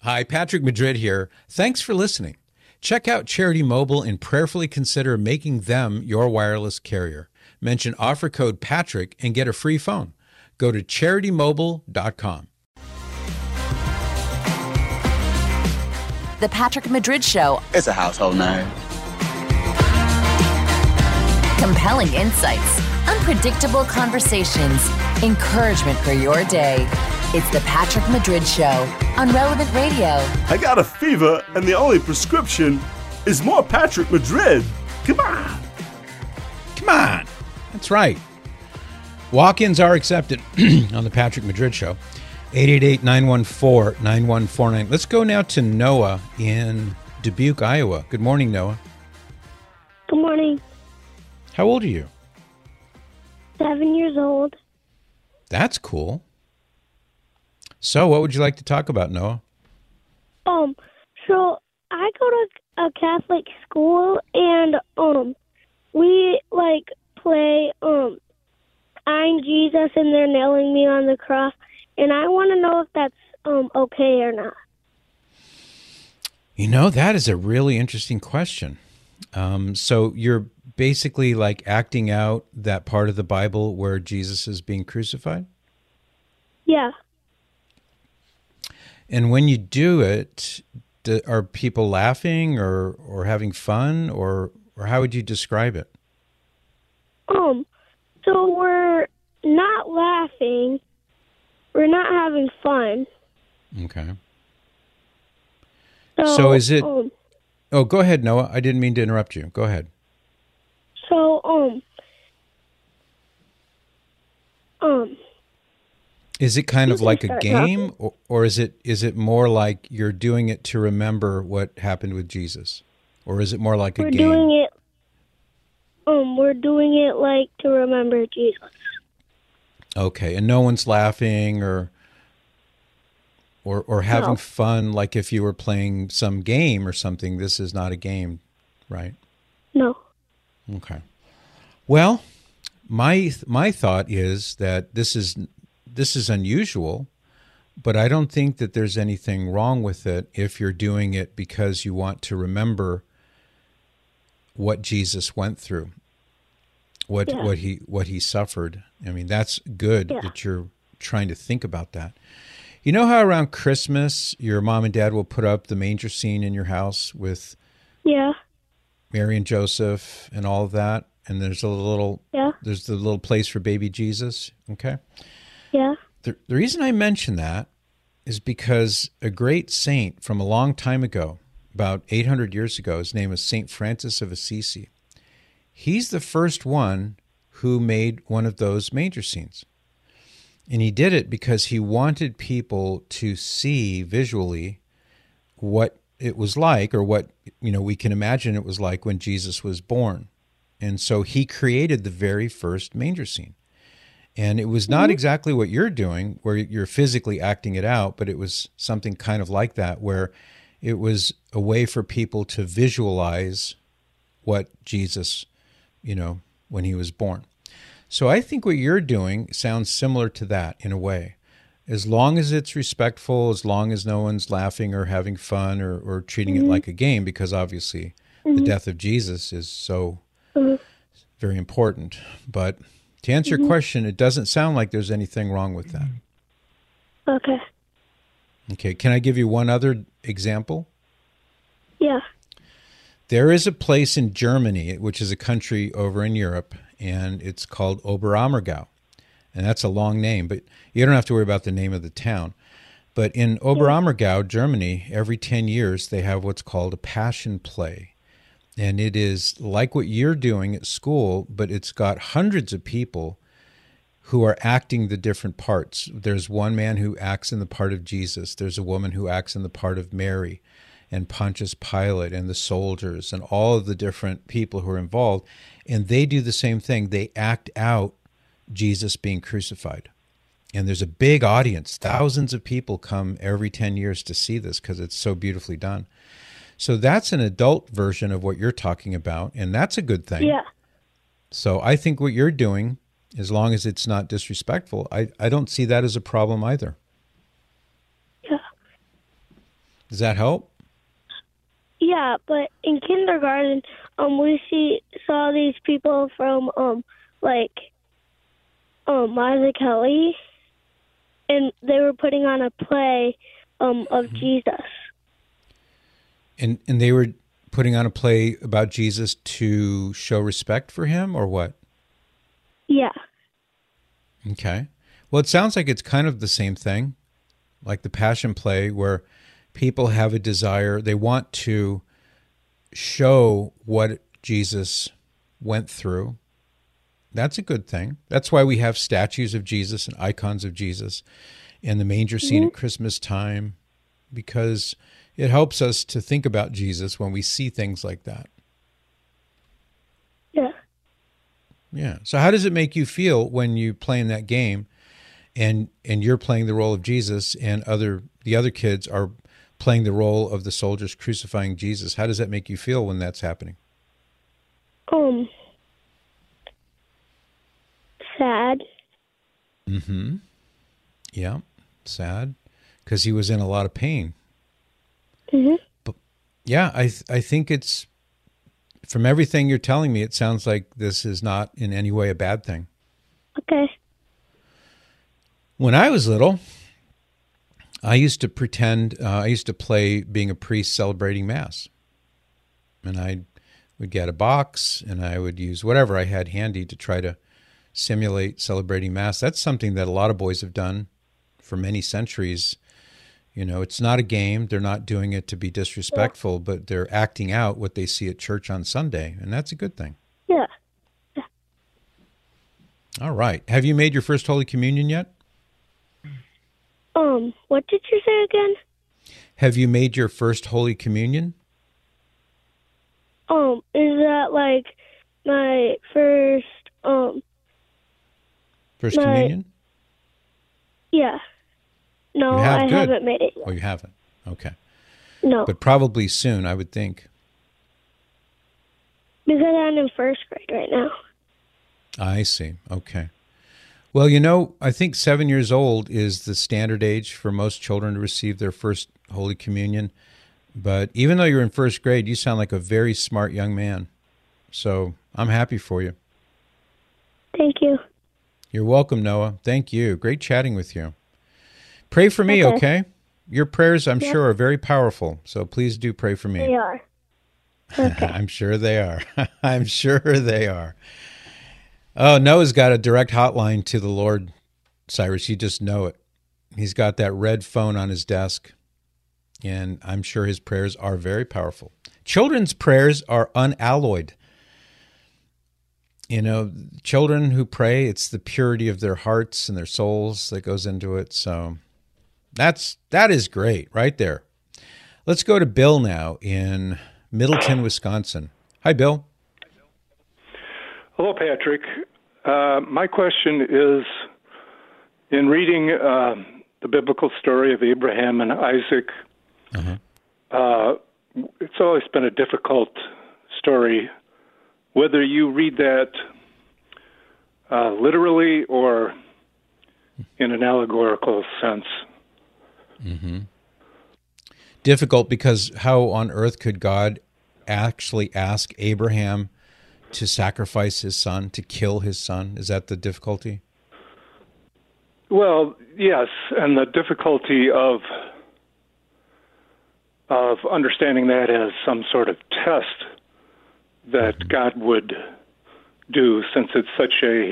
Hi, Patrick Madrid here. Thanks for listening. Check out Charity Mobile and prayerfully consider making them your wireless carrier. Mention offer code Patrick and get a free phone. Go to CharityMobile.com. The Patrick Madrid Show. It's a household name. Compelling insights, unpredictable conversations, encouragement for your day. It's the Patrick Madrid Show on Relevant Radio. I got a fever, and the only prescription is more Patrick Madrid. Come on. Come on. That's right. Walk-ins are accepted on the Patrick Madrid Show. 888-914-9149. Let's go now to Noah in Dubuque, Iowa. Good morning, Noah. Good morning. How old are you? 7 years old. That's cool. So what would you like to talk about, Noah? So I go to a Catholic school, and we play I'm Jesus, and they're nailing me on the cross, and I want to know if that's okay or not. You know, that is a really interesting question. So you're basically like acting out that part of the Bible where Jesus is being crucified? Yeah. And when you do it, are people laughing or having fun, or how would you describe it? So we're not laughing. We're not having fun. Okay. So is it... Oh, go ahead, Noah. I didn't mean to interrupt you. Go ahead. So, Is it kind of like a game, or is it more like you're doing it to remember what happened with Jesus? Or is it more like a game? We're doing it like to remember Jesus. Okay, and no one's laughing or having No. fun like if you were playing some game or something. This is not a game, right? No. Okay. Well, my thought is that this is unusual, but I don't think that there's anything wrong with it if you're doing it because you want to remember what Jesus went through, what he suffered. I mean, that's good that you're trying to think about that. You know how around Christmas your mom and dad will put up the manger scene in your house with Mary and Joseph and all of that, and there's the little place for baby Jesus, okay? Yeah. The reason I mention that is because a great saint from a long time ago, about 800 years ago, his name is Saint Francis of Assisi. He's the first one who made one of those manger scenes. And he did it because he wanted people to see visually what it was like, or what, we can imagine it was like when Jesus was born. And so he created the very first manger scene. And it was not exactly what you're doing, where you're physically acting it out, but it was something kind of like that, where it was a way for people to visualize what Jesus, when he was born. So I think what you're doing sounds similar to that in a way. As long as it's respectful, as long as no one's laughing or having fun or treating it like a game, because obviously the death of Jesus is so very important. But to answer your question, it doesn't sound like there's anything wrong with that. Okay. Okay, can I give you one other example? Yeah. There is a place in Germany, which is a country over in Europe, and it's called Oberammergau. And that's a long name, but you don't have to worry about the name of the town. But in Oberammergau, Germany, every 10 years, they have what's called a passion play. And it is like what you're doing at school, but it's got hundreds of people who are acting the different parts. There's one man who acts in the part of Jesus. There's a woman who acts in the part of Mary and Pontius Pilate and the soldiers and all of the different people who are involved. And they do the same thing. They act out Jesus being crucified. And there's a big audience. Thousands of people come every 10 years to see this because it's so beautifully done. So that's an adult version of what you're talking about, and that's a good thing. Yeah. So I think what you're doing, as long as it's not disrespectful, I don't see that as a problem either. Yeah. Does that help? Yeah, but in kindergarten, we saw these people from Liza Kelly, and they were putting on a play of Jesus. And they were putting on a play about Jesus to show respect for him, or what? Yeah. Okay. Well, it sounds like it's kind of the same thing, like the Passion Play, where people have a desire, they want to show what Jesus went through. That's a good thing. That's why we have statues of Jesus and icons of Jesus in the manger scene at Christmas time, because it helps us to think about Jesus when we see things like that. Yeah. Yeah. So how does it make you feel when you play in that game and you're playing the role of Jesus and the other kids are playing the role of the soldiers crucifying Jesus? How does that make you feel when that's happening? Sad. Mm-hmm. Yeah, sad, because he was in a lot of pain. Mm-hmm. But yeah, I think it's, from everything you're telling me, it sounds like this is not in any way a bad thing. Okay. When I was little, I used to play being a priest celebrating Mass. And I would get a box and I would use whatever I had handy to try to simulate celebrating Mass. That's something that a lot of boys have done for many centuries. You know, it's not a game. They're not doing it to be disrespectful, but they're acting out what they see at church on Sunday, and that's a good thing. Yeah. All right. Have you made your first Holy Communion yet? What did you say again? Have you made your first Holy Communion? Is that like my first, First Communion? Yeah. No, I haven't made it yet. Oh, you haven't? Okay. No. But probably soon, I would think. Because I'm in first grade right now. I see. Okay. Well, you know, I think 7 years old is the standard age for most children to receive their first Holy Communion. But even though you're in first grade, you sound like a very smart young man. So I'm happy for you. Thank you. You're welcome, Noah. Thank you. Great chatting with you. Pray for me, okay? Your prayers, I'm sure, are very powerful. So please do pray for me. They are. Okay. I'm sure they are. I'm sure they are. Oh, Noah's got a direct hotline to the Lord, Cyrus. You just know it. He's got that red phone on his desk, and I'm sure his prayers are very powerful. Children's prayers are unalloyed. You know, children who pray, it's the purity of their hearts and their souls that goes into it. So that is great right there. Let's go to Bill now in Middleton, Wisconsin. Hi, Bill. Hello, Patrick. My question is, in reading the biblical story of Abraham and Isaac, it's always been a difficult story, whether you read that literally or in an allegorical sense. Mm-hmm. Difficult because how on earth could God actually ask Abraham to sacrifice his son, to kill his son? Is that the difficulty? Well, yes, and the difficulty of understanding that as some sort of test that God would do, since it's such a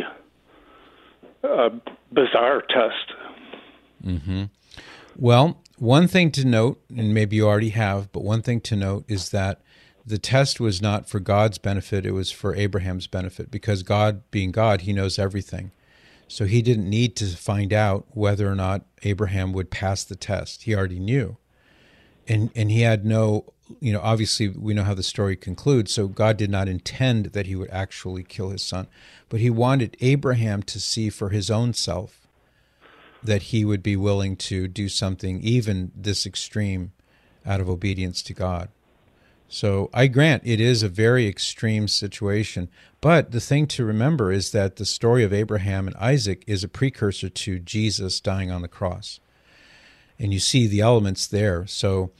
bizarre test. Mm-hmm. Well, one thing to note, and maybe you already have, but one thing to note is that the test was not for God's benefit, it was for Abraham's benefit, because God, being God, he knows everything. So he didn't need to find out whether or not Abraham would pass the test. He already knew. And he had no, obviously we know how the story concludes, so God did not intend that he would actually kill his son. But he wanted Abraham to see for his own self that he would be willing to do something even this extreme out of obedience to God. So I grant it is a very extreme situation, but the thing to remember is that the story of Abraham and Isaac is a precursor to Jesus dying on the cross. And you see the elements there. So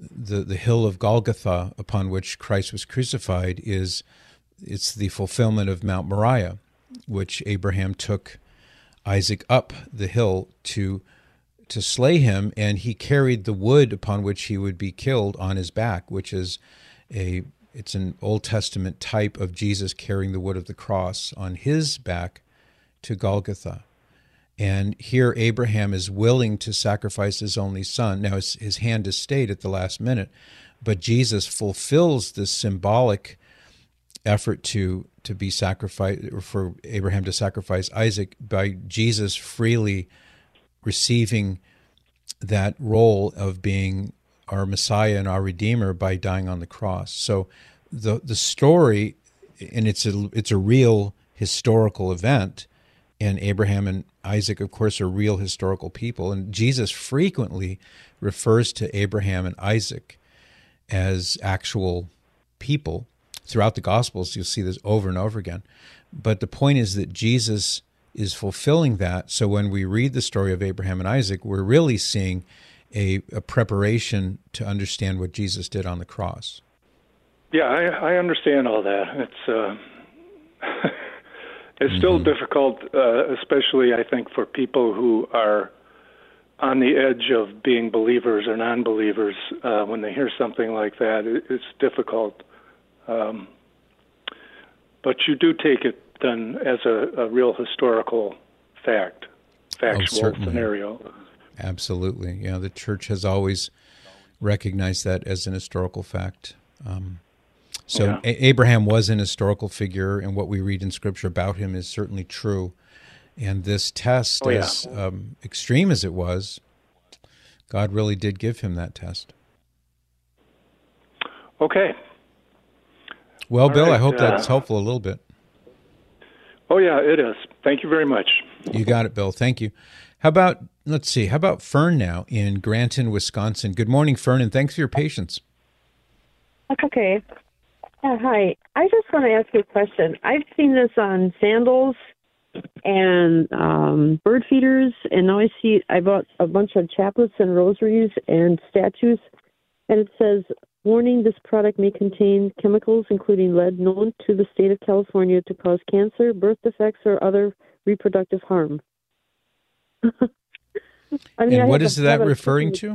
the hill of Golgotha upon which Christ was crucified it's the fulfillment of Mount Moriah, which Abraham took Isaac up the hill to slay him, and he carried the wood upon which he would be killed on his back, which is it's an Old Testament type of Jesus carrying the wood of the cross on his back to Golgotha. And here Abraham is willing to sacrifice his only son. Now his hand is stayed at the last minute, but Jesus fulfills this symbolic effort to be sacrificed, or for Abraham to sacrifice Isaac, by Jesus freely receiving that role of being our Messiah and our Redeemer by dying on the cross. So the story, and it's a real historical event, and Abraham and Isaac, of course, are real historical people, and Jesus frequently refers to Abraham and Isaac as actual people. Throughout the Gospels, you'll see this over and over again. But the point is that Jesus is fulfilling that. So when we read the story of Abraham and Isaac, we're really seeing a preparation to understand what Jesus did on the cross. Yeah, I understand all that. It's still difficult, especially, I think, for people who are on the edge of being believers or non-believers. When they hear something like that, it's difficult. But you do take it then as a real historical factual scenario. Absolutely. Yeah, the church has always recognized that as an historical fact. Abraham was an historical figure, and what we read in Scripture about him is certainly true. And this test, as extreme as it was, God really did give him that test. Okay. Well, Bill, I hope that's helpful a little bit. Oh, yeah, it is. Thank you very much. You got it, Bill. Thank you. How about Fern now in Granton, Wisconsin? Good morning, Fern, and thanks for your patience. That's okay. Hi. I just want to ask you a question. I've seen this on sandals and bird feeders, and now I bought a bunch of chaplets and rosaries and statues, and it says, warning, this product may contain chemicals including lead known to the state of California to cause cancer, birth defects, or other reproductive harm. And what is that referring to?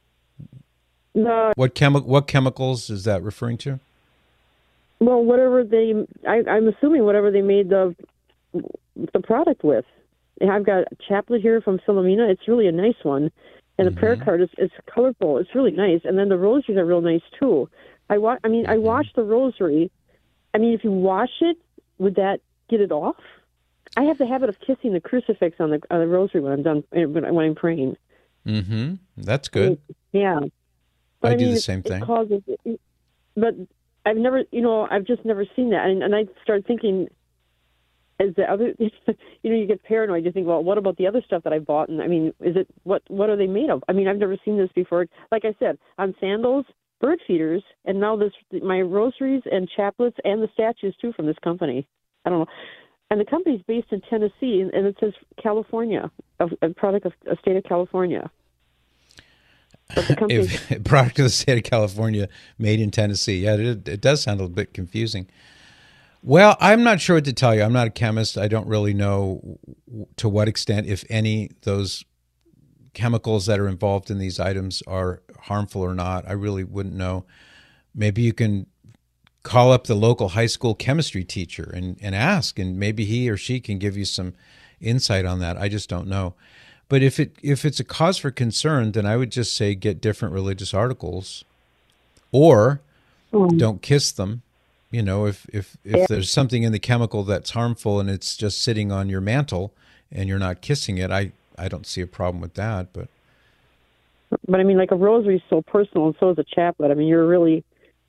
What chemicals is that referring to? Well, I'm assuming whatever they made the product with. And I've got a chaplet here from Philomena. It's really a nice one. And the prayer card is colorful. It's really nice. And then the rosaries are real nice, too. I washed the rosary. I mean, if you wash it, would that get it off? I have the habit of kissing the crucifix on the rosary when I'm done, when I'm praying. Mm-hmm. That's good. Yeah. But I do the same thing. But I've just never seen that. And I started thinking, as the other, you get paranoid. You think, well, what about the other stuff that I bought? And I mean, what are they made of? I mean, I've never seen this before. Like I said, on sandals, bird feeders, and now my rosaries and chaplets and the statues too from this company. I don't know. And the company's based in Tennessee, and it says California, a product of the state of California. But the company, a product of the state of California, made in Tennessee. Yeah, it does sound a little bit confusing. Well, I'm not sure what to tell you. I'm not a chemist. I don't really know to what extent, if any, those chemicals that are involved in these items are harmful or not. I really wouldn't know. Maybe you can call up the local high school chemistry teacher and ask, and maybe he or she can give you some insight on that. I just don't know. But if it's a cause for concern, then I would just say get different religious articles, or don't kiss them. If there's something in the chemical that's harmful and it's just sitting on your mantle and you're not kissing it, I don't see a problem with that. But I mean, like a rosary is so personal, and so is a chaplet. I mean, you're really,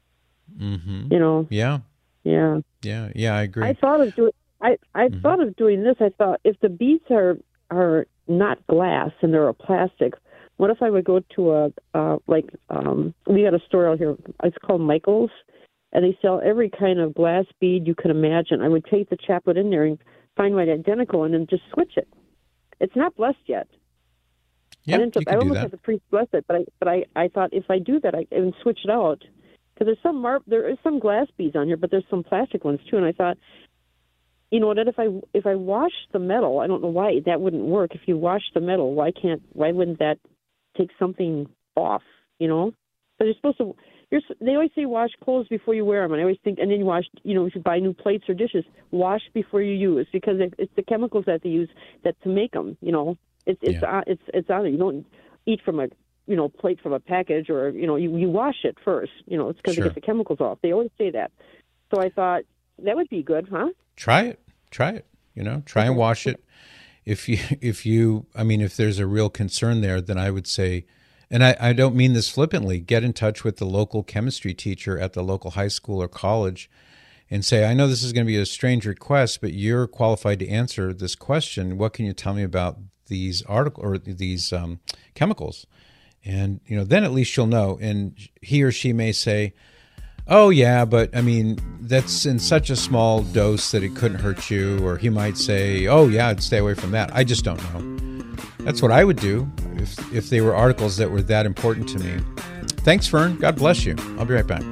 Yeah. Yeah. Yeah. Yeah. I agree. I thought of doing. thought of doing this. I thought, if the beads are not glass and they're a plastic, what if I would go to we got a store out here. It's called Michael's. And they sell every kind of glass bead you could imagine. I would take the chaplet in there and find my identical and then just switch it. It's not blessed yet. Yeah, you I can do almost that. had the priest bless it, but I thought if I do that, I can switch it out because there is some glass beads on here, but there's some plastic ones too, and I thought, that if I wash the metal, I don't know why that wouldn't work. If you wash the metal, why wouldn't that take something off? But you're supposed to. They always say wash clothes before you wear them, and I always think, and then you wash. If you buy new plates or dishes, wash before you use because it's the chemicals that they use to make them. It's on there. You don't eat from a plate from a package, or you wash it first. It's because Sure. to get the chemicals off. They always say that. So I thought that would be good, huh? Try it. Try and wash it. If there's a real concern there, then I would say, and I don't mean this flippantly, get in touch with the local chemistry teacher at the local high school or college and say, I know this is going to be a strange request, but you're qualified to answer this question. What can you tell me about these chemicals? And, then at least she'll know. And he or she may say, oh, yeah, but that's in such a small dose that it couldn't hurt you. Or he might say, oh, yeah, I'd stay away from that. I just don't know. That's what I would do if they were articles that were that important to me. Thanks, Fern. God bless you. I'll be right back.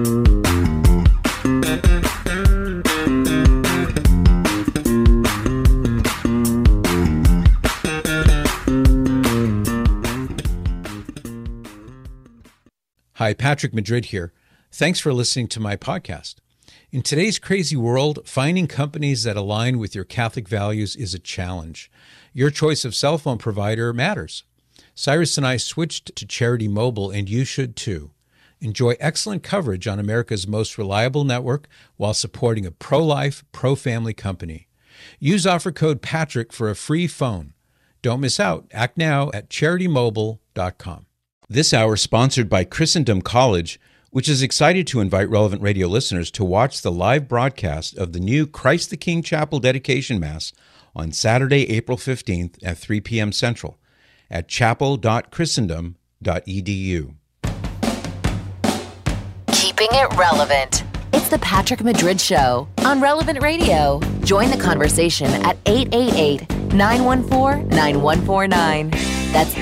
Hi, Patrick Madrid here. Thanks for listening to my podcast. In today's crazy world, finding companies that align with your Catholic values is a challenge. Your choice of cell phone provider matters. Cyrus and I switched to Charity Mobile, and you should too. Enjoy excellent coverage on America's most reliable network while supporting a pro-life, pro-family company. Use offer code PATRICK for a free phone. Don't miss out. Act now at CharityMobile.com. This hour is sponsored by Christendom College, which is excited to invite Relevant Radio listeners to watch the live broadcast of the new Christ the King Chapel Dedication Mass on Saturday, April 15th at 3 p.m. Central at chapel.christendom.edu. Keeping it relevant. It's the Patrick Madrid Show on Relevant Radio. Join the conversation at 888-914-9149. That's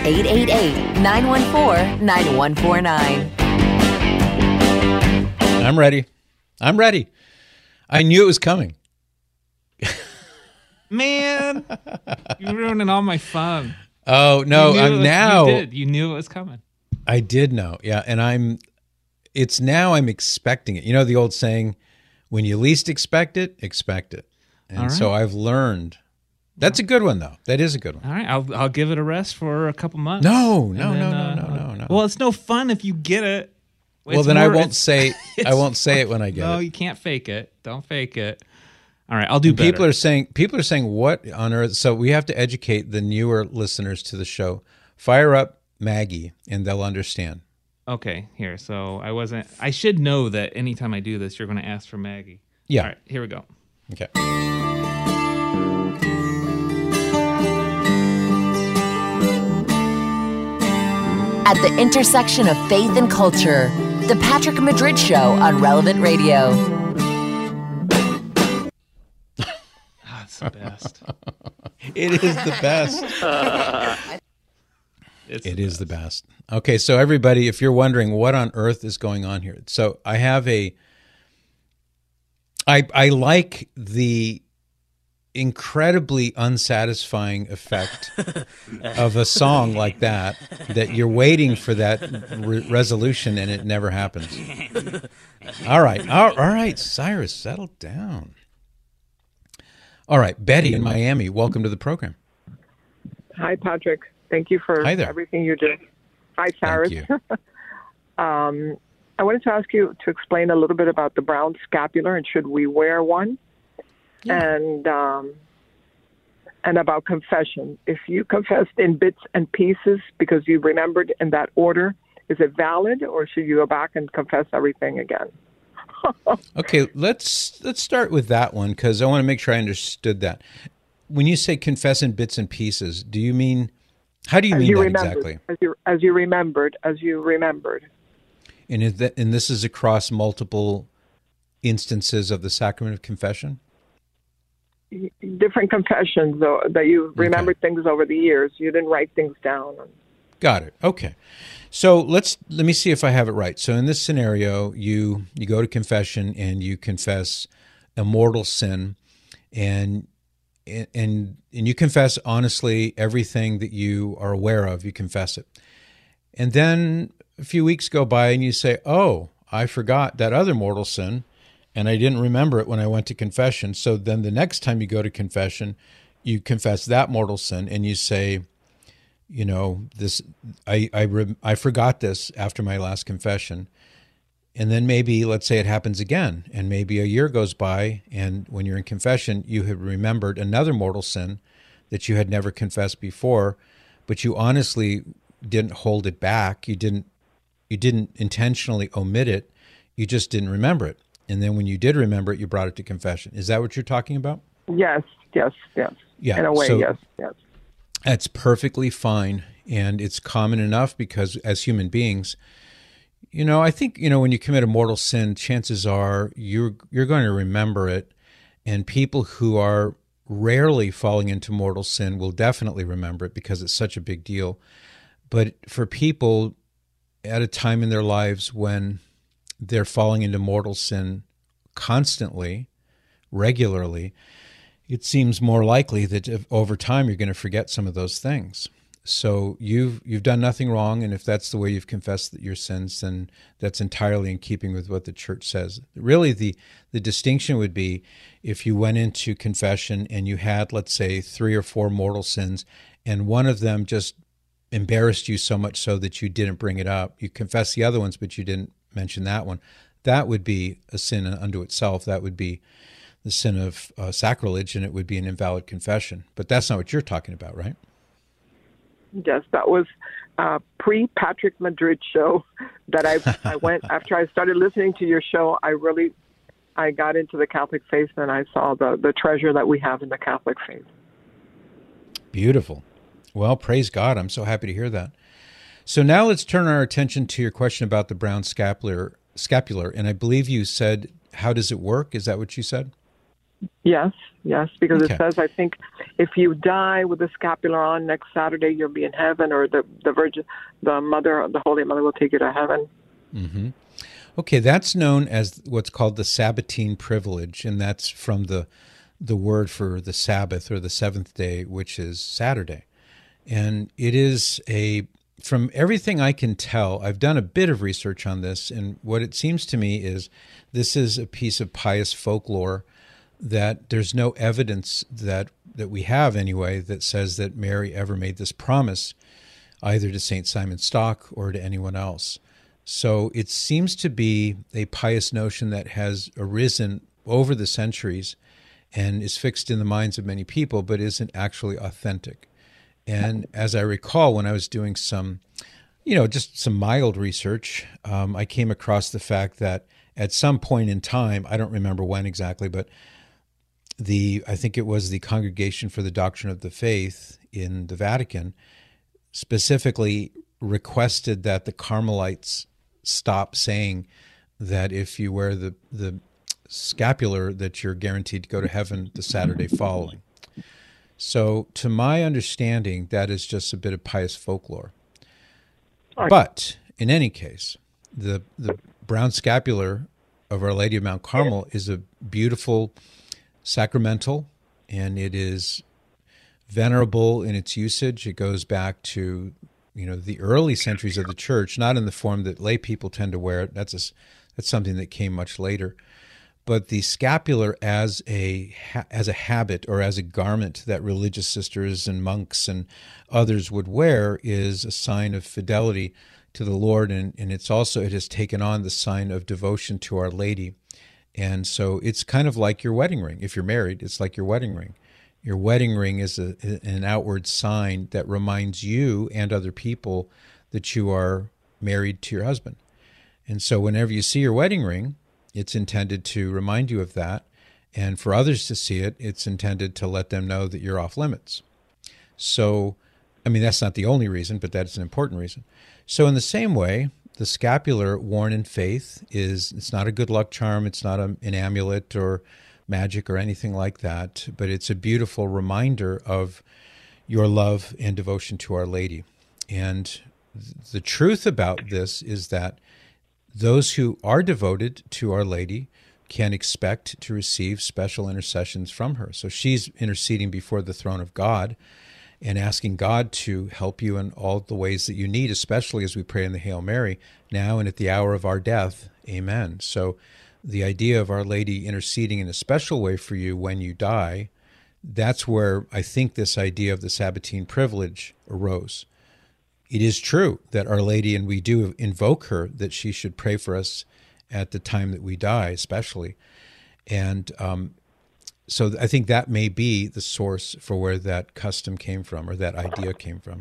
888-914-9149. I'm ready. I knew it was coming. Man, you're ruining all my fun. Oh, no, You knew it was coming. I did know, yeah, and I'm expecting it. You know the old saying, when you least expect it, expect it. And so I've learned. That's a good one, though. That is a good one. All right, I'll give it a rest for a couple months. No. Well, it's no fun if you get it. Well, then I won't say it when I get it. No, you can't fake it. Don't fake it. All right, I'll do better. People are saying, what on earth? So we have to educate the newer listeners to the show. Fire up Maggie, and they'll understand. Okay, here. So I should know that anytime I do this, you're going to ask for Maggie. Yeah. All right, here we go. Okay. At the intersection of faith and culture, the Patrick Madrid Show on Relevant Radio. That's the best. It is the best. It is the best. Okay, so everybody, if you're wondering what on earth is going on here, so I have I like the incredibly unsatisfying effect of a song like that you're waiting for that resolution and it never happens. All right, Cyrus, settle down. All right, Betty in Miami, welcome to the program. Hi, Patrick. Thank you for everything you do. Hi, Cyrus. Thank you. I wanted to ask you to explain a little bit about the brown scapular and should we wear one? Yeah. And about confession. If you confessed in bits and pieces because you remembered in that order, is it valid or should you go back and confess everything again? Okay, let's start with that one because I want to make sure I understood that. When you say confess in bits and pieces, do you mean, how do you mean that exactly? As you remembered. And this is across multiple instances of the sacrament of confession? Different confessions, though, that you remembered things over the years. You didn't write things down. Got it. Okay. So let me see if I have it right. So in this scenario, you go to confession and you confess a mortal sin, and you confess honestly everything that you are aware of. You confess it, and then a few weeks go by and you say, "Oh, I forgot that other mortal sin, and I didn't remember it when I went to confession." So then the next time you go to confession, you confess that mortal sin, and you say, you know, this, I forgot this after my last confession. And then maybe, let's say it happens again, and maybe a year goes by, and when you're in confession, you have remembered another mortal sin that you had never confessed before, but you honestly didn't hold it back. You didn't intentionally omit it. You just didn't remember it. And then when you did remember it, you brought it to confession. Is that what you're talking about? Yes. Yeah. In a way, so, yes. That's perfectly fine, and it's common enough because as human beings, you know, I think, you know, when you commit a mortal sin, chances are you're going to remember it, and people who are rarely falling into mortal sin will definitely remember it because it's such a big deal. But for people at a time in their lives when they're falling into mortal sin constantly, regularly, it seems more likely that over time you're going to forget some of those things. So you've done nothing wrong, and if that's the way you've confessed your sins, then that's entirely in keeping with what the church says. Really, the distinction would be if you went into confession and you had, let's say, 3 or 4 mortal sins, and one of them just embarrassed you so much so that you didn't bring it up. You confessed the other ones, but you didn't mention that one. That would be a sin unto itself. That would be the sin of sacrilege, and it would be an invalid confession. But that's not what you're talking about, right? Yes, that was pre-Patrick Madrid show that I went, after I started listening to your show, I got into the Catholic faith, and I saw the treasure that we have in the Catholic faith. Beautiful. Well, praise God. I'm so happy to hear that. So now let's turn our attention to your question about the brown scapular, and I believe you said, how does it work? Is that what you said? Yes, because Okay. It says, I think, if you die with the scapular on next Saturday, you'll be in heaven, or the Virgin, the Holy Mother will take you to heaven. Mm-hmm. Okay, that's known as what's called the Sabbatine privilege, and that's from the word for the Sabbath or the seventh day, which is Saturday. And it is from everything I can tell, I've done a bit of research on this, and what it seems to me is this is a piece of pious folklore that there's no evidence that we have anyway that says that Mary ever made this promise either to St. Simon Stock or to anyone else. So it seems to be a pious notion that has arisen over the centuries and is fixed in the minds of many people, but isn't actually authentic. And as I recall, when I was doing some, just some mild research, I came across the fact that at some point in time, I don't remember when exactly, but I think it was the Congregation for the Doctrine of the Faith in the Vatican specifically requested that the Carmelites stop saying that if you wear the scapular that you're guaranteed to go to heaven the Saturday following. So to my understanding, that is just a bit of pious folklore. Right. But in any case, the brown scapular of Our Lady of Mount Carmel is a beautiful sacramental, and it is venerable in its usage. It goes back to the early centuries of the church, not in the form that lay people tend to wear it. That's something that came much later. But the scapular as a habit or as a garment that religious sisters and monks and others would wear is a sign of fidelity to the Lord, and it has taken on the sign of devotion to Our Lady. And so it's kind of like your wedding ring. If you're married, it's like your wedding ring. Your wedding ring is an outward sign that reminds you and other people that you are married to your husband. And so whenever you see your wedding ring, it's intended to remind you of that. And for others to see it, it's intended to let them know that you're off limits. So, that's not the only reason, but that's an important reason. So in the same way, the scapular worn in faith it's not a good luck charm. It's not an amulet or magic or anything like that, but it's a beautiful reminder of your love and devotion to Our Lady. And the truth about this is that those who are devoted to Our Lady can expect to receive special intercessions from her. So she's interceding before the throne of God and asking God to help you in all the ways that you need, especially as we pray in the Hail Mary, now and at the hour of our death. Amen. So the idea of Our Lady interceding in a special way for you when you die, that's where I think this idea of the Sabbatine privilege arose. It is true that Our Lady, and we do invoke her, that she should pray for us at the time that we die, especially. And so I think that may be the source for where that custom came from, or that idea came from.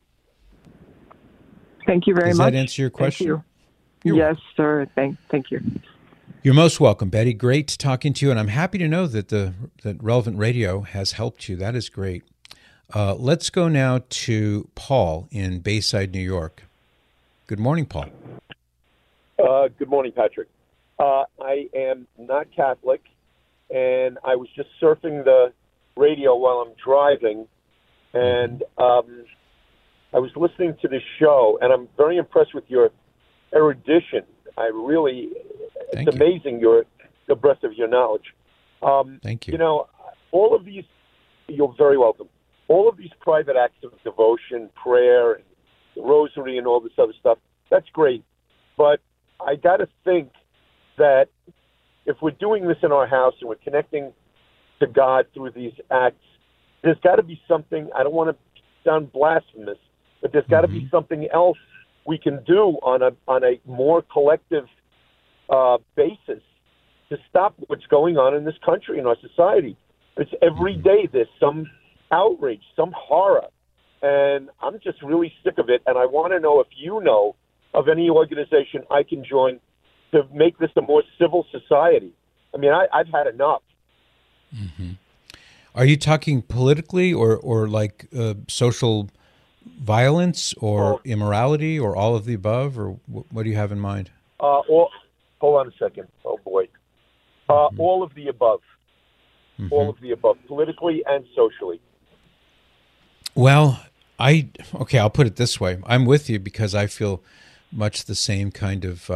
Thank you very much. Does that answer your question? Thank you. Yes, sir. Thank you. You're most welcome, Betty. Great talking to you, and I'm happy to know that that Relevant Radio has helped you. That is great. Let's go now to Paul in Bayside, New York. Good morning, Paul. Good morning, Patrick. I am not Catholic, and I was just surfing the radio while I'm driving, and I was listening to this show, and I'm very impressed with your erudition. It's amazing the breadth of your knowledge. Thank you. You know, all of these, you're very welcome. All of these private acts of devotion, prayer, and the rosary, and all this other stuff, that's great. But I got to think that if we're doing this in our house and we're connecting to God through these acts, there's got to be something. I don't want to sound blasphemous, but there's got to be something else we can do on a more collective basis to stop what's going on in this country, in our society. It's every day there's some outrage, some horror, and I'm just really sick of it. And I want to know if you know of any organization I can join to make this a more civil society. I mean, I've had enough. Mm-hmm. Are you talking politically or like social violence or immorality or all of the above, or what do you have in mind? Hold on a second. Oh, boy. All of the above. Mm-hmm. All of the above, politically and socially. Well, I'll put it this way. I'm with you because I feel much the same kind of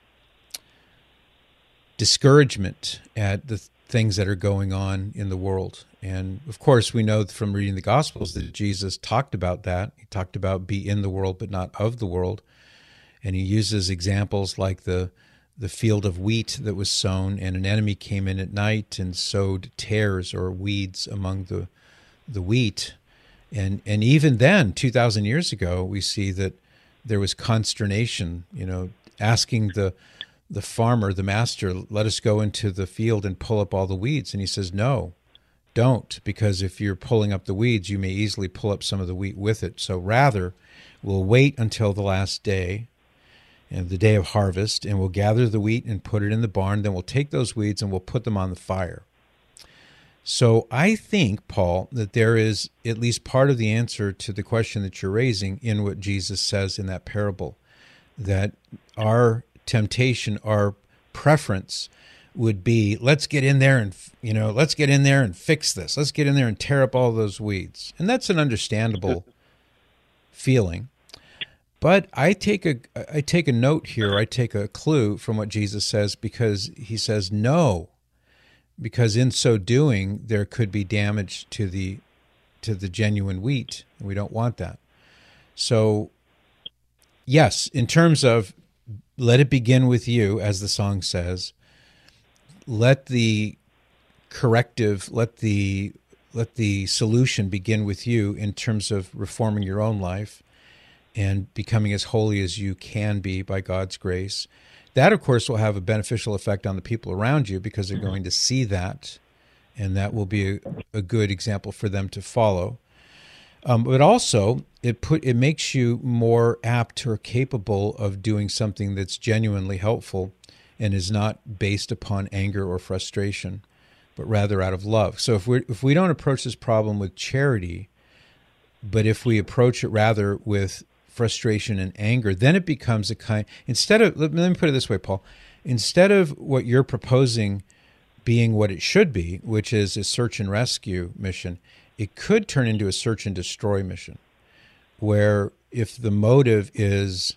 discouragement at the things that are going on in the world. And of course, we know from reading the Gospels that Jesus talked about that. He talked about be in the world, but not of the world. And he uses examples like the field of wheat that was sown, and an enemy came in at night and sowed tares or weeds among the wheat. And even then, 2,000 years ago, we see that there was consternation, asking the farmer, the master, let us go into the field and pull up all the weeds. And he says, no, don't, because if you're pulling up the weeds, you may easily pull up some of the wheat with it. So rather, we'll wait until the last day, and the day of harvest, and we'll gather the wheat and put it in the barn. Then we'll take those weeds and we'll put them on the fire. So I think, Paul, that there is at least part of the answer to the question that you're raising in what Jesus says in that parable, that our temptation, our preference would be, let's get in there and fix this. Let's get in there and tear up all those weeds. And that's an understandable feeling. But I take a note here, I take a clue from what Jesus says, because he says no, because in so doing there could be damage to the genuine wheat, and we don't want that. So yes, in terms of let it begin with you, as the song says, let the corrective, let the solution begin with you in terms of reforming your own life and becoming as holy as you can be by God's grace. That, of course, will have a beneficial effect on the people around you because they're going to see that, and that will be a good example for them to follow. But also, it makes you more apt or capable of doing something that's genuinely helpful and is not based upon anger or frustration, but rather out of love. So if we don't approach this problem with charity, but if we approach it rather with frustration and anger, then it becomes a kind, let me put it this way, Paul, instead of what you're proposing being what it should be, which is a search and rescue mission, it could turn into a search and destroy mission, where if the motive is,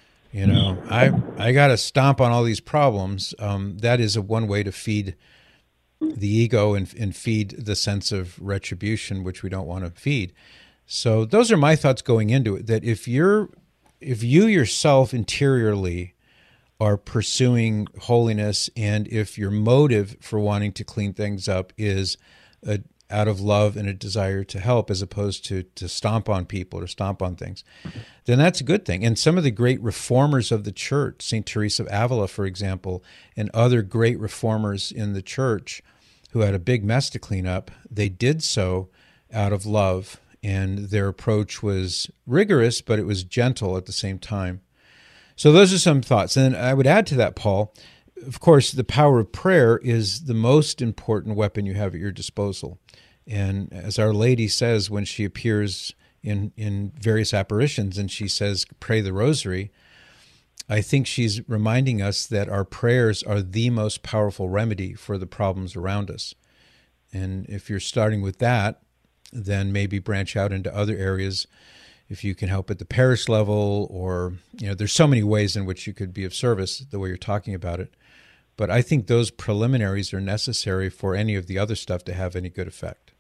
I got to stomp on all these problems, that is one way to feed the ego and feed the sense of retribution, which we don't want to feed. So those are my thoughts going into it, that if you yourself interiorly are pursuing holiness, and if your motive for wanting to clean things up is out of love and a desire to help, as opposed to stomp on people or stomp on things, then that's a good thing. And some of the great reformers of the church, St. Teresa of Avila, for example, and other great reformers in the church who had a big mess to clean up, they did so out of love, and their approach was rigorous, but it was gentle at the same time. So those are some thoughts. And I would add to that, Paul, of course, the power of prayer is the most important weapon you have at your disposal. And as Our Lady says when she appears in various apparitions and she says, pray the rosary, I think she's reminding us that our prayers are the most powerful remedy for the problems around us. And if you're starting with that, then maybe branch out into other areas. If you can help at the parish level, or, there's so many ways in which you could be of service the way you're talking about it. But I think those preliminaries are necessary for any of the other stuff to have any good effect.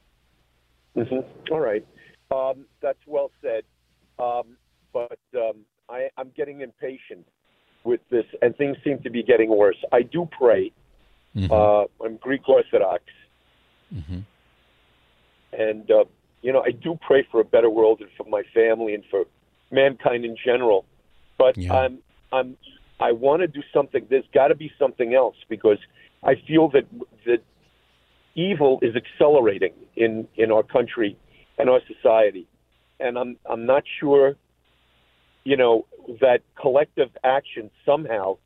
Mm-hmm. All right. That's well said. But I'm getting impatient with this, and things seem to be getting worse. I do pray. Mm-hmm. I'm Greek Orthodox. Mm-hmm. And, I do pray for a better world and for my family and for mankind in general. But I want to do something. There's got to be something else, because I feel that evil is accelerating in our country and our society. And I'm not sure, that collective action somehow,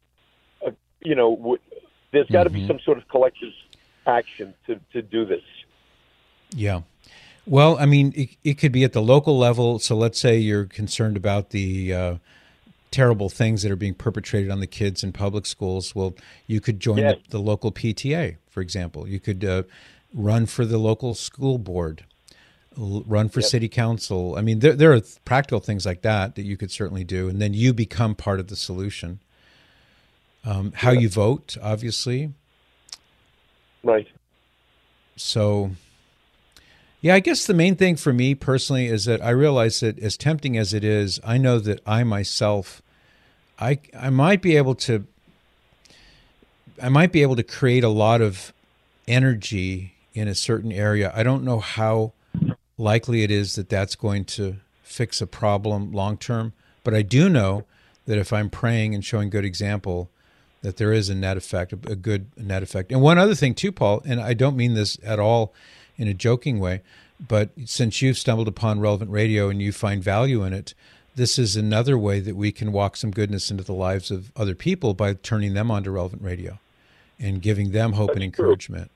there's got to be some sort of collective action to do this. Yeah. Well, I mean, it could be at the local level. So let's say you're concerned about the terrible things that are being perpetrated on the kids in public schools. Well, you could join the local PTA, for example. You could run for the local school board, run for city council. I mean, there are practical things like that you could certainly do, and then you become part of the solution. How you vote, obviously. Right. So... yeah, I guess the main thing for me personally is that I realize that as tempting as it is, I know that I myself, I might be able to create a lot of energy in a certain area. I don't know how likely it is that that's going to fix a problem long term, but I do know that if I'm praying and showing good example, that there is a net effect, a good net effect. And one other thing too, Paul, and I don't mean this at all in a joking way, but since you've stumbled upon Relevant Radio and you find value in it, this is another way that we can walk some goodness into the lives of other people by turning them onto Relevant Radio and giving them hope and encouragement,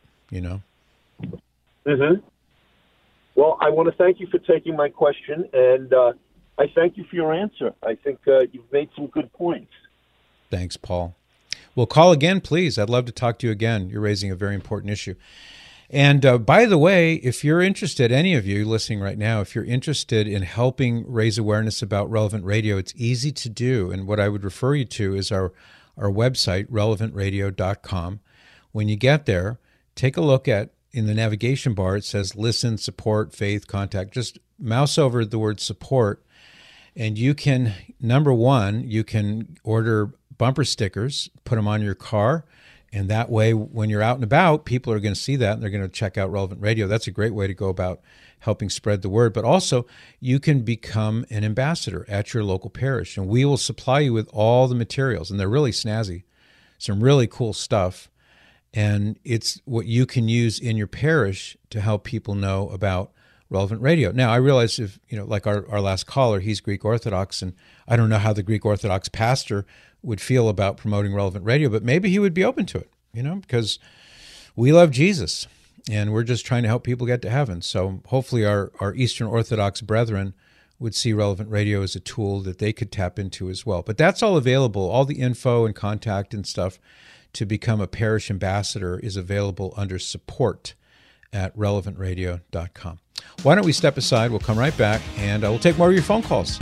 Mm-hmm. Well, I want to thank you for taking my question, and I thank you for your answer. I think you've made some good points. Thanks, Paul. Well, call again, please. I'd love to talk to you again. You're raising a very important issue. And by the way, if you're interested, any of you listening right now, if you're interested in helping raise awareness about Relevant Radio, it's easy to do. And what I would refer you to is our website, relevantradio.com. When you get there, take a look at, in the navigation bar, it says listen, support, faith, contact. Just mouse over the word support. And you can, number one, you can order bumper stickers, put them on your car. And that way, when you're out and about, people are going to see that and they're going to check out Relevant Radio. That's a great way to go about helping spread the word. But also, you can become an ambassador at your local parish. And we will supply you with all the materials. And they're really snazzy, some really cool stuff. And it's what you can use in your parish to help people know about Relevant Radio. Now, I realize if, like our last caller, he's Greek Orthodox, and I don't know how the Greek Orthodox pastor would feel about promoting Relevant Radio, but maybe he would be open to it, because we love Jesus and we're just trying to help people get to heaven. So hopefully our Eastern Orthodox brethren would see Relevant Radio as a tool that they could tap into as well. But that's all available. All the info and contact and stuff to become a parish ambassador is available under support at relevantradio.com. Why don't we step aside? We'll come right back, and we'll take more of your phone calls.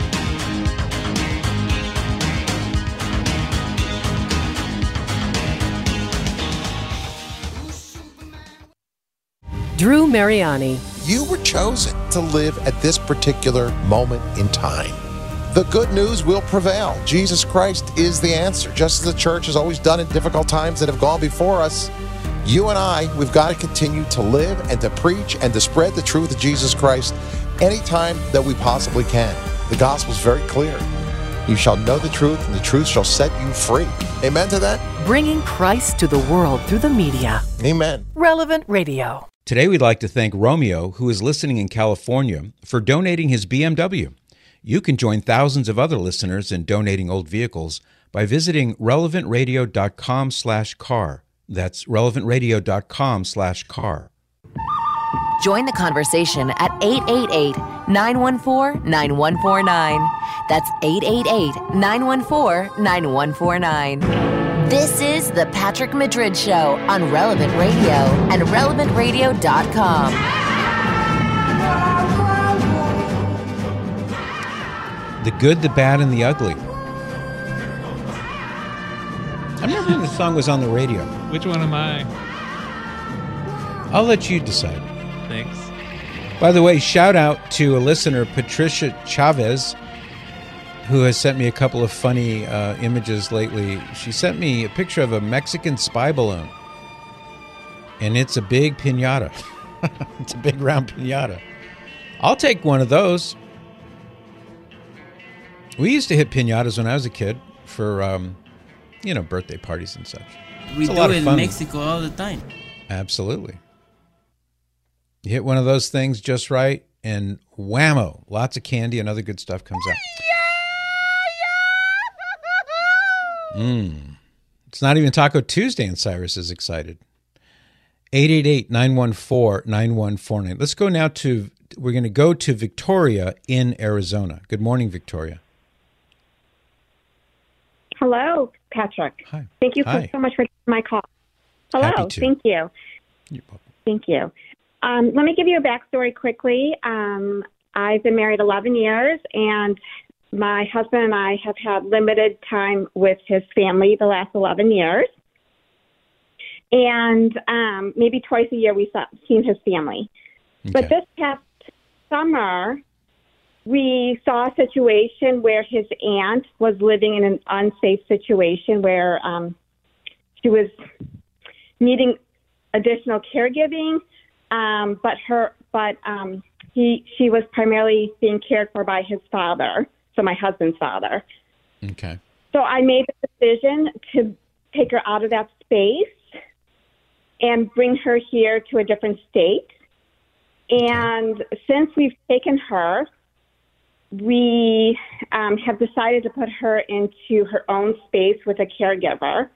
Drew Mariani. You were chosen to live at this particular moment in time. The good news will prevail. Jesus Christ is the answer. Just as the church has always done in difficult times that have gone before us, you and I, we've got to continue to live and to preach and to spread the truth of Jesus Christ anytime that we possibly can. The gospel is very clear. You shall know the truth, and the truth shall set you free. Amen to that? Bringing Christ to the world through the media. Amen. Relevant Radio. Today, we'd like to thank Romeo, who is listening in California, for donating his BMW. You can join thousands of other listeners in donating old vehicles by visiting relevantradio.com/car. That's relevantradio.com/car. Join the conversation at 888-914-9149. That's 888-914-9149. This is The Patrick Madrid Show on Relevant Radio and relevantradio.com. The Good, the Bad, and the Ugly. I remember when the song was on the radio. Which one am I? I'll let you decide. Thanks. By the way, shout out to a listener, Patricia Chavez, who has sent me a couple of funny images lately. She sent me a picture of a Mexican spy balloon, and it's a big piñata. It's a big round piñata. I'll take one of those. We used to hit piñatas when I was a kid for, birthday parties and such. We do it in Mexico all the time. Absolutely. You hit one of those things just right, and whammo, lots of candy and other good stuff comes out. It's not even Taco Tuesday, and Cyrus is excited. 888-914-9149. Let's go now we're going to go to Victoria in Arizona. Good morning, Victoria. Hello, Patrick. Hi. Thank you Hi. so much for my call. Hello. Happy to. Thank you. You're welcome. Thank you. Let me give you a backstory quickly. I've been married 11 years, and my husband and I have had limited time with his family the last 11 years. And maybe twice a year we've seen his family. Okay. But this past summer, we saw a situation where his aunt was living in an unsafe situation where she was needing additional caregiving, she was primarily being cared for by his father, so my husband's father. Okay. So I made the decision to take her out of that space and bring her here to a different state. And since we've taken her, we have decided to put her into her own space with a caregiver.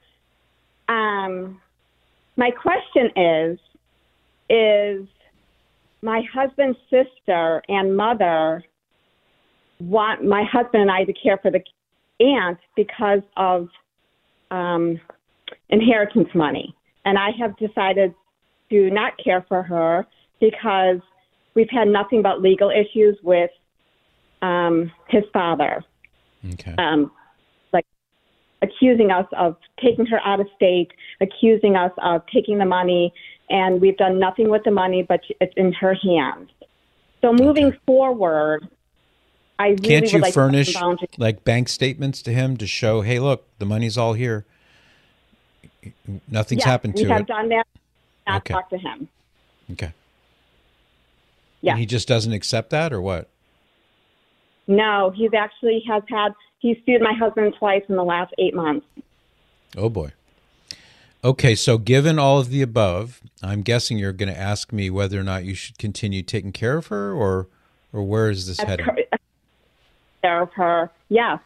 My question is my husband's sister and mother want my husband and I to care for the aunt because of inheritance money. And I have decided to not care for her because we've had nothing but legal issues with his father. Okay. Like accusing us of taking her out of state, accusing us of taking the money, and we've done nothing with the money, but it's in her hands. So moving forward, I really Can't you would like furnish to like bank statements to him to show, hey, look, the money's all here. Nothing's happened to it. we have done that. Not Okay. talk to him. Okay. Yeah. And he just doesn't accept that, or what? No, he's sued my husband twice in the last 8 months. Oh, boy. Okay, so given all of the above, I'm guessing you're going to ask me whether or not you should continue taking care of her, or where is this heading? Care of her, yes.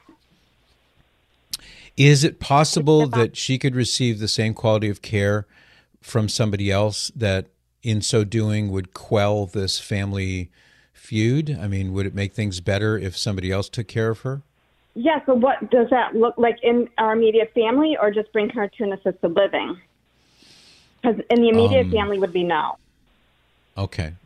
Is it possible that she could receive the same quality of care from somebody else that in so doing would quell this family feud? I mean, would it make things better if somebody else took care of her? Yeah, so what does that look like in our immediate family, or just bring her to an assisted living? Because in the immediate family would be no. Okay.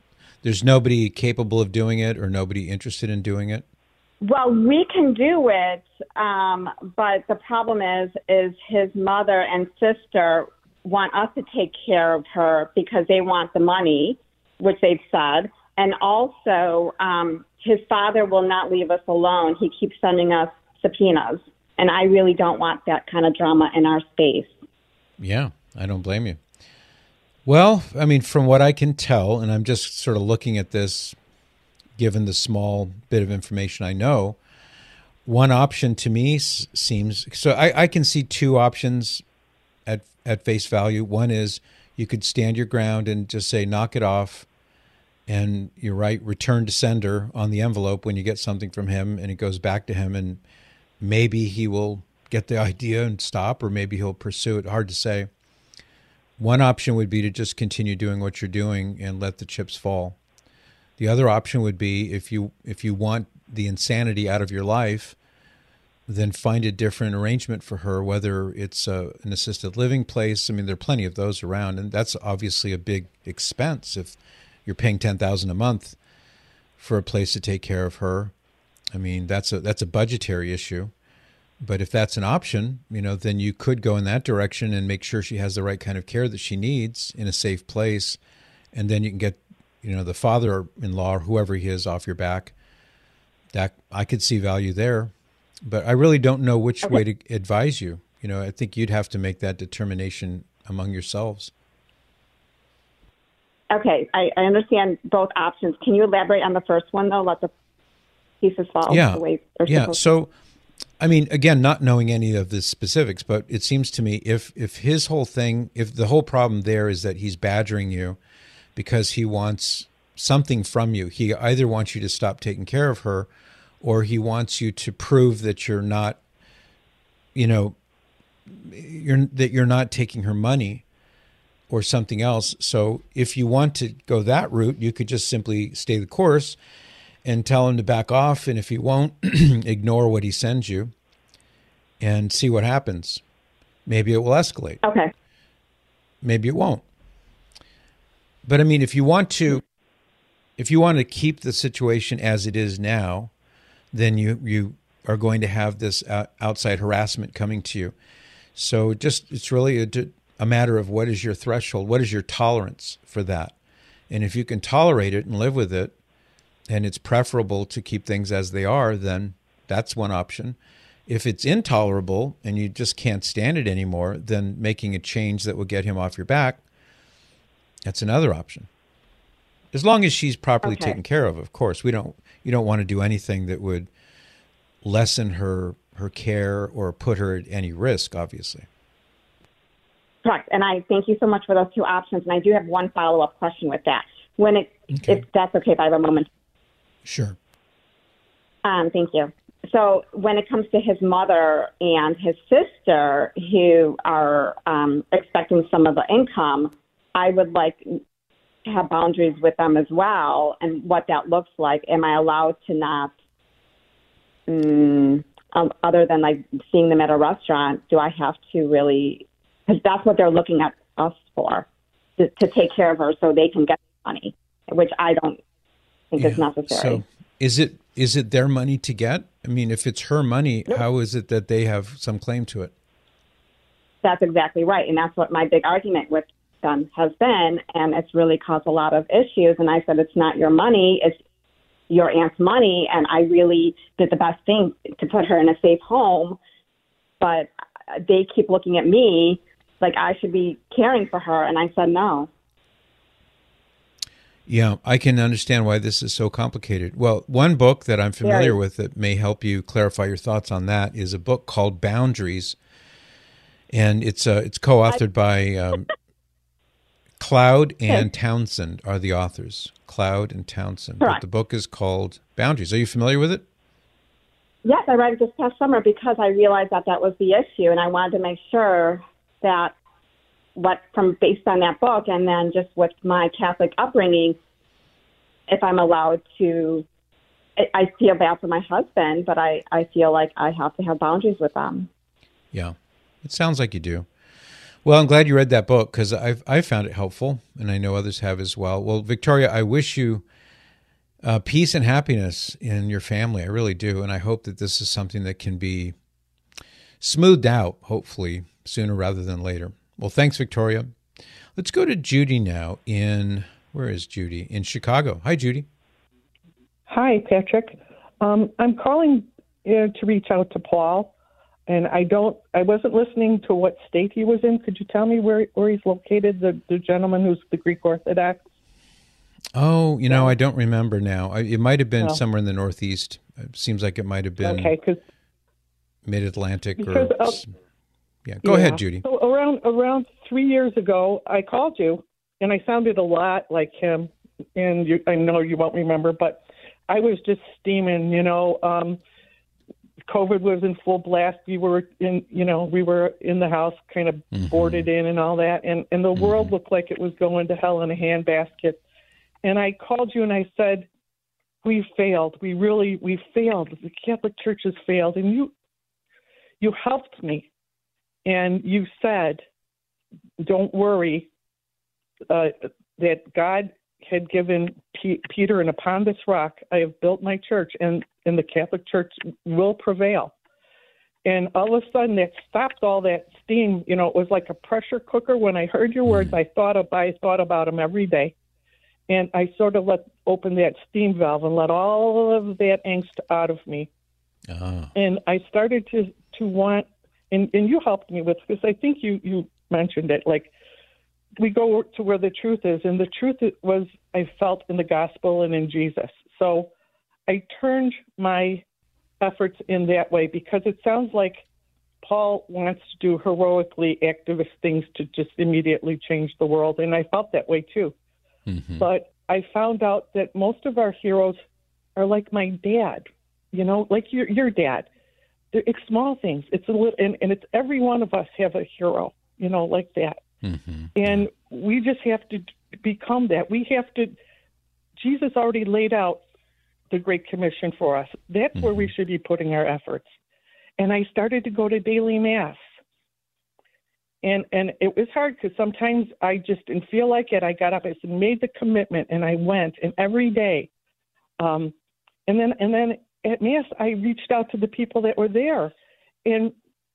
There's nobody capable of doing it or nobody interested in doing it? Well, we can do it, but the problem is his mother and sister want us to take care of her because they want the money, which they've said. And also, his father will not leave us alone. He keeps sending us subpoenas. And I really don't want that kind of drama in our space. Yeah, I don't blame you. Well, I mean, from what I can tell, and I'm just sort of looking at this, given the small bit of information I know, one option to me seems, so I can see two options at face value. One is you could stand your ground and just say, knock it off. And you're right, return to sender on the envelope when you get something from him and it goes back to him, and maybe he will get the idea and stop, or maybe he'll pursue it. Hard to say. One option would be to just continue doing what you're doing and let the chips fall. The other option would be if you want the insanity out of your life, then find a different arrangement for her, whether it's an assisted living place. I mean, there are plenty of those around, and that's obviously a big expense if you're paying $10,000 a month for a place to take care of her. I mean, that's a budgetary issue. But if that's an option, then you could go in that direction and make sure she has the right kind of care that she needs in a safe place. And then you can get, the father-in-law or whoever he is off your back. That I could see value there. But I really don't know which way to advise you. I think you'd have to make that determination among yourselves. Okay, I understand both options. Can you elaborate on the first one, though? Let the pieces fall the way they're supposed to. So, I mean, again, not knowing any of the specifics, but it seems to me if his whole thing, if the whole problem there is that he's badgering you because he wants something from you, he either wants you to stop taking care of her, or he wants you to prove that you're not, you're not taking her money, or something else. So if you want to go that route, you could just simply stay the course and tell him to back off. And if he won't, ignore what he sends you and see what happens. Maybe it will escalate. Okay. Maybe it won't. But I mean, if you want to keep the situation as it is now, then you are going to have this outside harassment coming to you. So it's really a matter of what is your threshold, what is your tolerance for that. And if you can tolerate it and live with it, and it's preferable to keep things as they are, then that's one option. If it's intolerable and you just can't stand it anymore, then making a change that will get him off your back, that's another option. As long as she's properly taken care of course. You don't want to do anything that would lessen her care or put her at any risk, obviously. Correct. And I thank you so much for those two options. And I do have one follow-up question with that. If that's okay, if I have a moment. Sure. Thank you. So when it comes to his mother and his sister who are expecting some of the income, I would like to have boundaries with them as well, and what that looks like. Am I allowed to not, other than like seeing them at a restaurant, do I have to really, because that's what they're looking at us for, to take care of her so they can get money, which I don't think is necessary. So is it their money to get? I mean, if it's her money, how is it that they have some claim to it? That's exactly right. And that's what my big argument with them has been. And it's really caused a lot of issues. And I said, it's not your money. It's your aunt's money. And I really did the best thing to put her in a safe home. But they keep looking at me like I should be caring for her. And I said, no. Yeah, I can understand why this is so complicated. Well, one book that I'm familiar with that may help you clarify your thoughts on that is a book called Boundaries. And it's co-authored by Cloud and Townsend are the authors. Cloud and Townsend. Correct. But the book is called Boundaries. Are you familiar with it? Yes, I read it this past summer because I realized that was the issue, and I wanted to make sure that based on that book, and then just with my Catholic upbringing, if I'm allowed to, I feel bad for my husband, but I feel like I have to have boundaries with them. Yeah, it sounds like you do. Well, I'm glad you read that book because I found it helpful, and I know others have as well. Well, Victoria, I wish you peace and happiness in your family. I really do. And I hope that this is something that can be smoothed out, hopefully, sooner rather than later. Well, thanks, Victoria. Let's go to Judy now where is Judy? In Chicago. Hi, Judy. Hi, Patrick. I'm calling to reach out to Paul, and I wasn't listening to what state he was in. Could you tell me where he's located, the gentleman who's the Greek Orthodox? Oh, I don't remember now. It might have been somewhere in the Northeast. It seems like it might have been Mid-Atlantic. Go ahead, Judy. So around 3 years ago, I called you, and I sounded a lot like him, and I know you won't remember, but I was just steaming, COVID was in full blast. We were in the house kind of boarded in and all that, and the world looked like it was going to hell in a handbasket. And I called you and I said, we failed. We failed. The Catholic Church has failed. And you helped me. And you said, don't worry, that God had given Peter, and upon this rock I have built my church, and the Catholic Church will prevail. And all of a sudden that stopped all that steam. It was like a pressure cooker. When I heard your words, I thought about them every day. And I sort of open that steam valve and let all of that angst out of me. And I started to want, and you helped me with this. I think you mentioned it, like we go to where the truth is. And the truth was I felt in the gospel and in Jesus. So I turned my efforts in that way because it sounds like Paul wants to do heroically activist things to just immediately change the world. And I felt that way too. Mm-hmm. But I found out that most of our heroes are like my dad, like your dad. It's small things. It's a little, and it's every one of us have a hero, like that. Mm-hmm. And we just have to become that. Jesus already laid out the Great Commission for us. That's where we should be putting our efforts. And I started to go to daily Mass. And it was hard because sometimes I just didn't feel like it. I got up, I made the commitment, and I went, and every day. And then at Mass, I reached out to the people that were there, and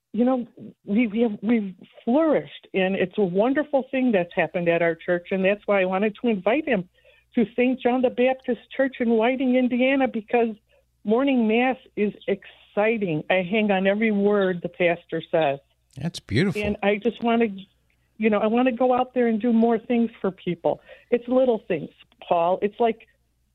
we've flourished, and it's a wonderful thing that's happened at our church, and that's why I wanted to invite him to St. John the Baptist Church in Whiting, Indiana, because morning Mass is exciting. I hang on every word the pastor says. That's beautiful. And I just want to, I want to go out there and do more things for people. It's little things, Paul. It's like,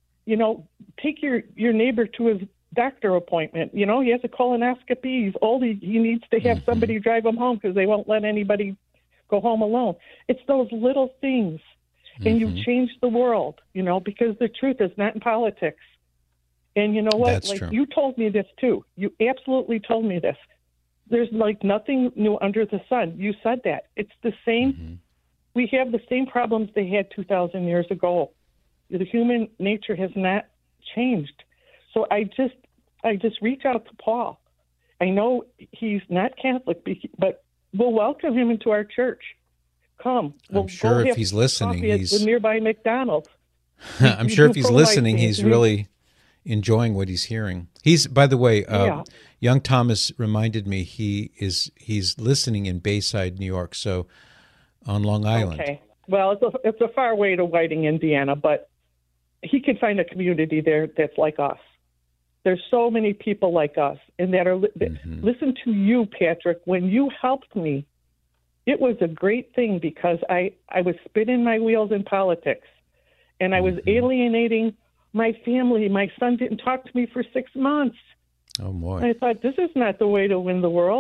take your neighbor to his doctor appointment. He has a colonoscopy. He's old. He needs to have somebody drive him home because they won't let anybody go home alone. It's those little things. And you change the world, because the truth is not in politics. And you know what? That's true. You told me this too. You absolutely told me this. There's nothing new under the sun. You said that. It's the same. Mm-hmm. We have the same problems they had 2,000 years ago. The human nature has not changed. So I just reach out to Paul. I know he's not Catholic, but we'll welcome him into our church. Come. I'm sure if he's listening, he's the nearby McDonald's. I'm sure if he's listening, he's really enjoying what he's hearing. By the way, young Thomas reminded me he's listening in Bayside, New York, so on Long Island. Okay. Well, it's a far way to Whiting, Indiana, but he can find a community there that's like us. There's so many people like us, and that are listen to you, Patrick. When you helped me, it was a great thing because I was spinning my wheels in politics, and I was alienating my family. My son didn't talk to me for 6 months. Oh, boy. And I thought, this is not the way to win the world.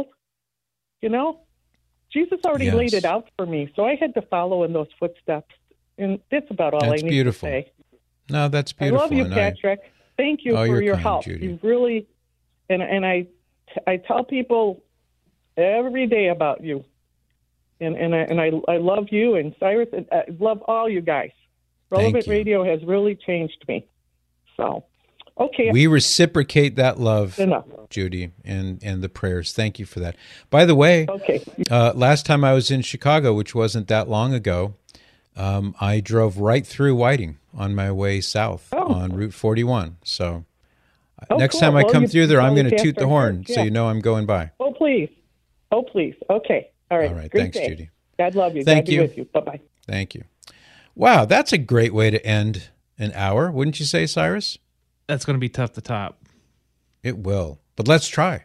Jesus already laid it out for me, so I had to follow in those footsteps. And that's about all I need to say. No, that's beautiful. I love you, Patrick. Thank you for your help. Judy. You've really, and I tell people every day about you. And I love you and Cyrus, and I love all you guys. Relevant Radio has really changed me. So, okay. We reciprocate that love, Judy, and the prayers. Thank you for that. By the way, last time I was in Chicago, which wasn't that long ago, I drove right through Whiting on my way south on Route 41. So next time I come through there, I'm going to toot the horn so you know I'm going by. Oh, please. Oh, please. Okay. All right. All right. Great Thanks, day. Judy. God love you. Thank God you. Be with you. Bye-bye. Thank you. Wow, that's a great way to end an hour, wouldn't you say, Cyrus? That's going to be tough to top. It will, but let's try.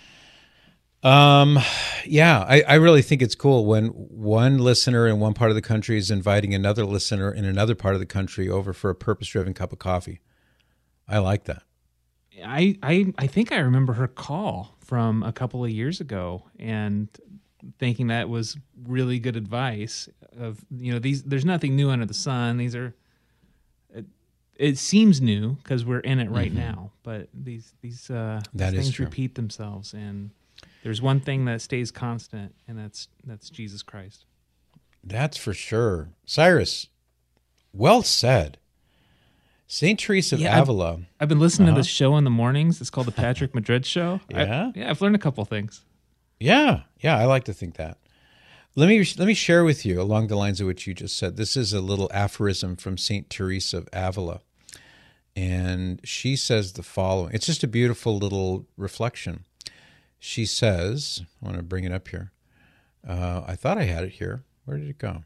Yeah, I really think it's cool when one listener in one part of the country is inviting another listener in another part of the country over for a purpose-driven cup of coffee. I like that. I think I remember her call from a couple of years ago and thinking that was really good advice of, there's nothing new under the sun. These are, it seems new because we're in it right now, but these things repeat themselves, and there's one thing that stays constant, and that's Jesus Christ. That's for sure. Cyrus, well said. St. Teresa of Avila. I've been listening to this show in the mornings. It's called the Patrick Madrid Show. I've learned a couple things. Yeah, I like to think that. Let me share with you along the lines of what you just said. This is a little aphorism from St. Teresa of Avila. And she says the following. It's just a beautiful little reflection. She says, I want to bring it up here. I thought I had it here. Where did it go?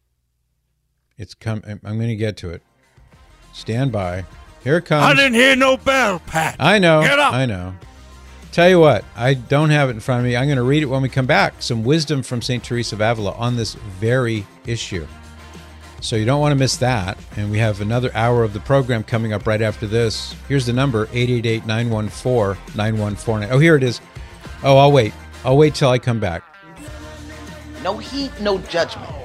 I'm going to get to it. Stand by. Here it comes. I didn't hear no bell, Pat. I know. Get up. I know. Tell you what, I don't have it in front of me. I'm going to read it when we come back. Some wisdom from St. Teresa of Avila on this very issue. So you don't want to miss that. And we have another hour of the program coming up right after this. Here's the number, 888-914-9149. Oh, here it is. Oh, I'll wait. I'll wait till I come back. No heat, no judgment.